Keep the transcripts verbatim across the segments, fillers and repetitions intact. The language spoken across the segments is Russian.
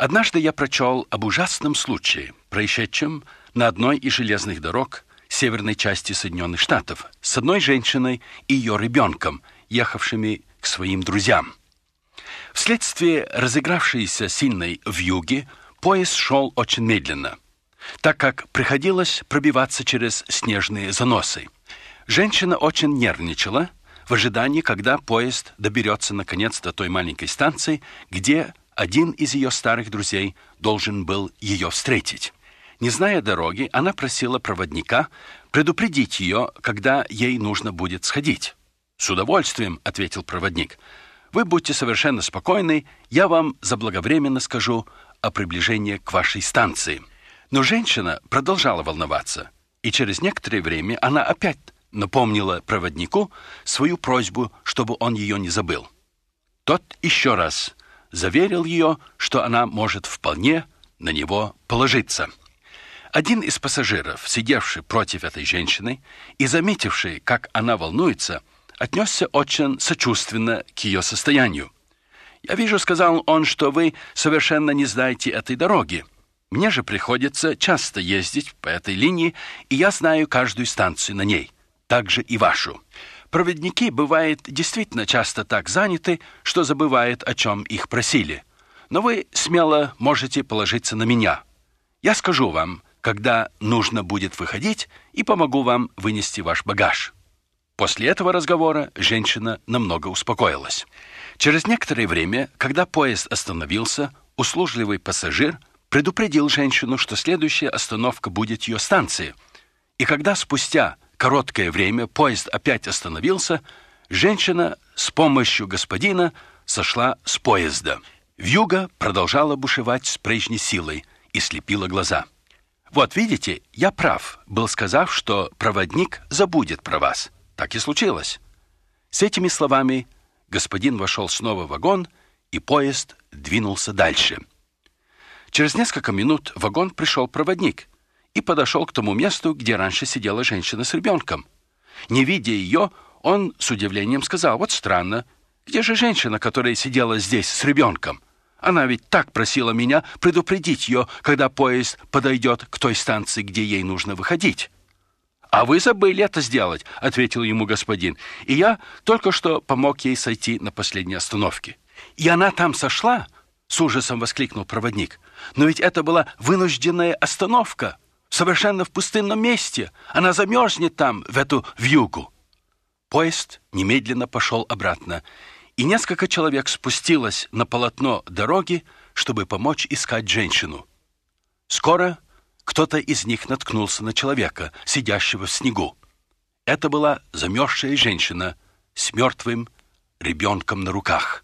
Однажды я прочел об ужасном случае, происшедшем на одной из железных дорог северной части Соединенных Штатов с одной женщиной и ее ребенком, ехавшими к своим друзьям. Вследствие разыгравшейся сильной вьюги поезд шел очень медленно, так как приходилось пробиваться через снежные заносы. Женщина очень нервничала в ожидании, когда поезд доберется наконец до той маленькой станции, где один из ее старых друзей должен был ее встретить. Не зная дороги, она просила проводника предупредить ее, когда ей нужно будет сходить. «С удовольствием», — ответил проводник. «Вы будьте совершенно спокойны, я вам заблаговременно скажу о приближении к вашей станции». Но женщина продолжала волноваться, и через некоторое время она опять напомнила проводнику свою просьбу, чтобы он ее не забыл. Тот еще раз заверил ее, что она может вполне на него положиться. Один из пассажиров, сидевший против этой женщины и заметивший, как она волнуется, отнесся очень сочувственно к ее состоянию. «Я вижу, — сказал он, — что вы совершенно не знаете этой дороги. Мне же приходится часто ездить по этой линии, и я знаю каждую станцию на ней, также и вашу. Проводники, бывает, действительно часто так заняты, что забывают, о чем их просили. Но вы смело можете положиться на меня. Я скажу вам, когда нужно будет выходить, и помогу вам вынести ваш багаж». После этого разговора женщина намного успокоилась. Через некоторое время, когда поезд остановился, услужливый пассажир предупредил женщину, что следующая остановка будет ее станция. И когда спустя короткое время поезд опять остановился, женщина с помощью господина сошла с поезда. Вьюга продолжала бушевать с прежней силой и слепила глаза. «Вот видите, я прав, был сказав, что проводник забудет про вас. Так и случилось». С этими словами господин вошел снова в вагон, и поезд двинулся дальше. Через несколько минут в вагон пришел проводник и подошел к тому месту, где раньше сидела женщина с ребенком. Не видя ее, он с удивлением сказал: «Вот странно, где же женщина, которая сидела здесь с ребенком? Она ведь так просила меня предупредить ее, когда поезд подойдет к той станции, где ей нужно выходить». «А вы забыли это сделать», — ответил ему господин, «и я только что помог ей сойти на последней остановке». «И она там сошла?» — с ужасом воскликнул проводник. «Но ведь это была вынужденная остановка, совершенно в пустынном месте. Она замерзнет там, в эту вьюгу». Поезд немедленно пошел обратно, и несколько человек спустилось на полотно дороги, чтобы помочь искать женщину. Скоро кто-то из них наткнулся на человека, сидящего в снегу. Это была замерзшая женщина с мертвым ребенком на руках.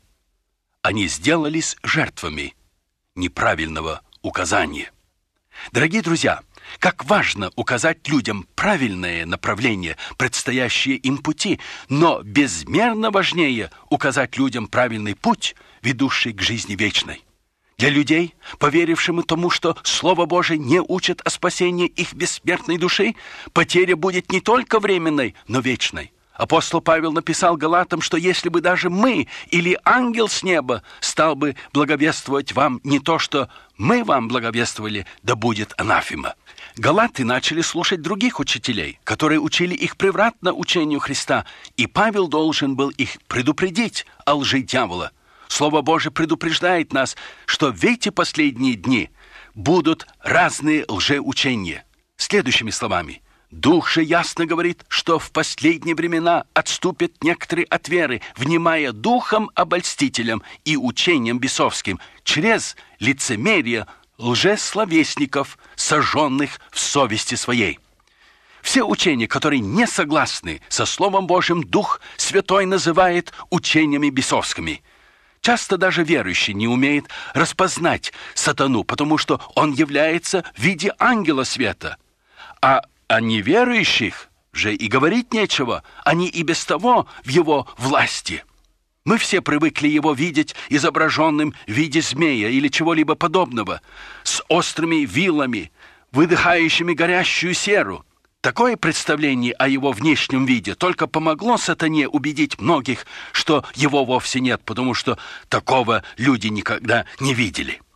Они сделались жертвами неправильного указания. Дорогие друзья, как важно указать людям правильное направление, предстоящие им пути, но безмерно важнее указать людям правильный путь, ведущий к жизни вечной. Для людей, поверившим тому, что Слово Божие не учит о спасении их бессмертной души, потеря будет не только временной, но вечной. Апостол Павел написал Галатам, что если бы даже мы или ангел с неба стал бы благовествовать вам не то, что мы вам благовествовали, да будет анафема. Галаты начали слушать других учителей, которые учили их превратно учению Христа, и Павел должен был их предупредить о лжи дьявола. Слово Божие предупреждает нас, что в эти последние дни будут разные лжеучения. Следующими словами: «Дух же ясно говорит, что в последние времена отступят некоторые от веры, внимая духом обольстителям и учением бесовским, через лицемерие лжесловесников, сожженных в совести своей». Все учения, которые не согласны со Словом Божьим, Дух Святой называет учениями бесовскими. Часто даже верующий не умеет распознать сатану, потому что он является в виде ангела света. А о неверующих же и говорить нечего, они и без того в его власти. Мы все привыкли его видеть изображенным в виде змея или чего-либо подобного, с острыми вилами, выдыхающими горящую серу. Такое представление о его внешнем виде только помогло сатане убедить многих, что его вовсе нет, потому что такого люди никогда не видели.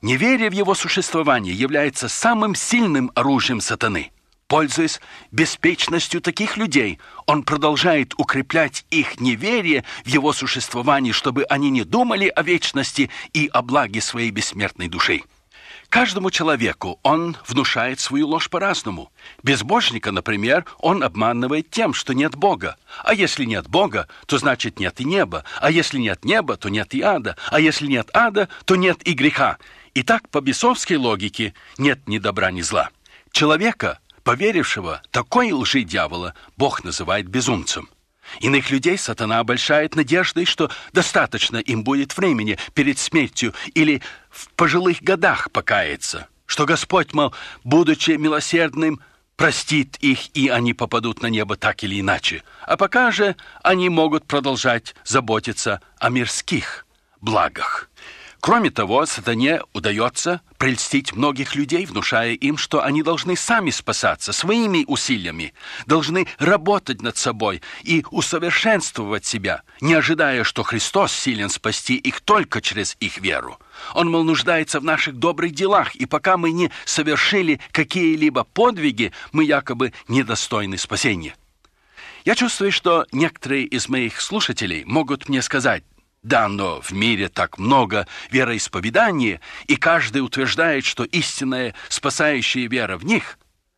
Неверие в его существование является самым сильным оружием сатаны. Пользуясь беспечностью таких людей, он продолжает укреплять их неверие в его существование, чтобы они не думали о вечности и о благе своей бессмертной души. Каждому человеку он внушает свою ложь по-разному. Безбожника, например, он обманывает тем, что нет Бога. А если нет Бога, то значит нет и неба. А если нет неба, то нет и ада. А если нет ада, то нет и греха. Итак, по бесовской логике нет ни добра, ни зла. Человека, поверившего такой лжи дьявола, Бог называет безумцем. Иных людей сатана обольщает надеждой, что достаточно им будет времени перед смертью или в пожилых годах покаяться, что Господь, мол, будучи милосердным, простит их, и они попадут на небо так или иначе. А пока же они могут продолжать заботиться о мирских благах. Кроме того, сатане удается прельстить многих людей, внушая им, что они должны сами спасаться своими усилиями, должны работать над собой и усовершенствовать себя, не ожидая, что Христос силен спасти их только через их веру. Он, мол, нуждается в наших добрых делах, и пока мы не совершили какие-либо подвиги, мы якобы недостойны спасения. Я чувствую, что некоторые из моих слушателей могут мне сказать: да, но в мире так много вероисповеданий, и каждый утверждает, что истинная спасающая вера в них.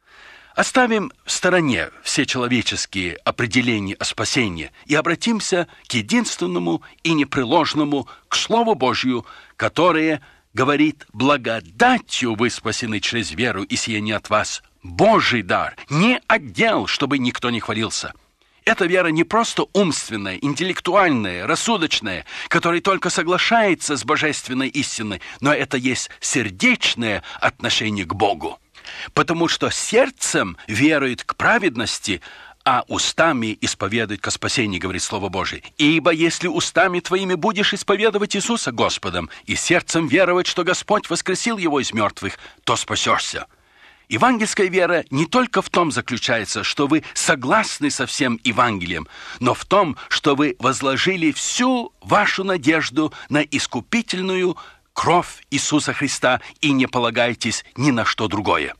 Оставим в стороне все человеческие определения о спасении и обратимся к единственному и непреложному, к Слову Божью, которое говорит: благодатью вы спасены через веру, и сие не от вас, Божий дар, не отдел, чтобы никто не хвалился. Эта вера не просто умственная, интеллектуальная, рассудочная, которая только соглашается с божественной истиной, но это есть сердечное отношение к Богу. Потому что сердцем верует к праведности, а устами исповедует ко спасению, говорит Слово Божие. Ибо если устами твоими будешь исповедовать Иисуса Господом и сердцем веровать, что Господь воскресил его из мертвых, то спасешься. Евангельская вера не только в том заключается, что вы согласны со всем Евангелием, но в том, что вы возложили всю вашу надежду на искупительную кровь Иисуса Христа и не полагаетесь ни на что другое.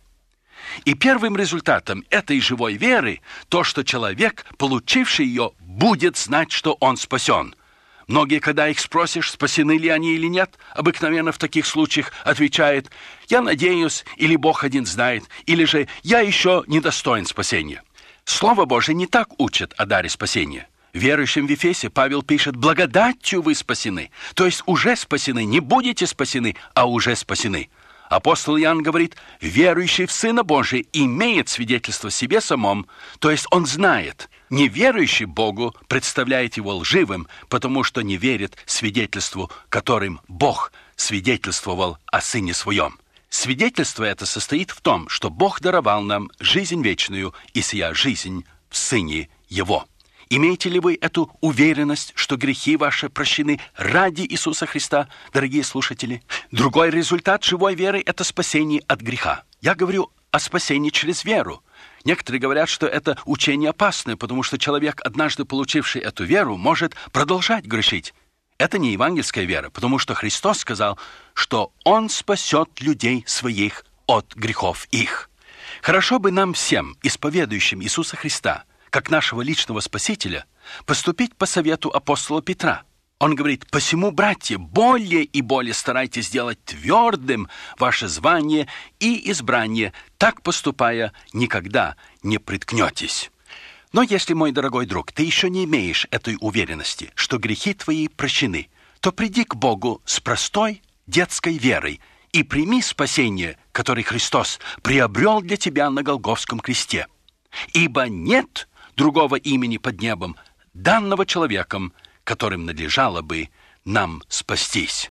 И первым результатом этой живой веры то, что человек, получивший ее, будет знать, что он спасен. Многие, когда их спросишь, спасены ли они или нет, обыкновенно в таких случаях отвечают: «Я надеюсь», или «Бог один знает», или же «Я еще недостоин спасения». Слово Божие не так учит о даре спасения. Верующим в Ефесе Павел пишет: «Благодатью вы спасены», то есть уже спасены, не будете спасены, а уже спасены. Апостол Иоанн говорит: «Верующий в Сына Божия имеет свидетельство себе самом», то есть он знает. Неверующий Богу представляет его лживым, потому что не верит свидетельству, которым Бог свидетельствовал о Сыне Своем. Свидетельство это состоит в том, что Бог даровал нам жизнь вечную, и сия жизнь в Сыне Его. Имеете ли вы эту уверенность, что грехи ваши прощены ради Иисуса Христа, дорогие слушатели? Другой результат живой веры – это спасение от греха. Я говорю о спасении через веру. Некоторые говорят, что это учение опасное, потому что человек, однажды получивший эту веру, может продолжать грешить. Это не евангельская вера, потому что Христос сказал, что Он спасет людей своих от грехов их. Хорошо бы нам всем, исповедующим Иисуса Христа, как нашего личного Спасителя, поступить по совету апостола Петра. Он говорит: «Посему, братья, более и более старайтесь сделать твердым ваше звание и избрание, так поступая, никогда не приткнетесь». Но если, мой дорогой друг, ты еще не имеешь этой уверенности, что грехи твои прощены, то приди к Богу с простой детской верой и прими спасение, которое Христос приобрел для тебя на Голгофском кресте. Ибо нет другого имени под небом, данного человеком, которым надлежало бы нам спастись.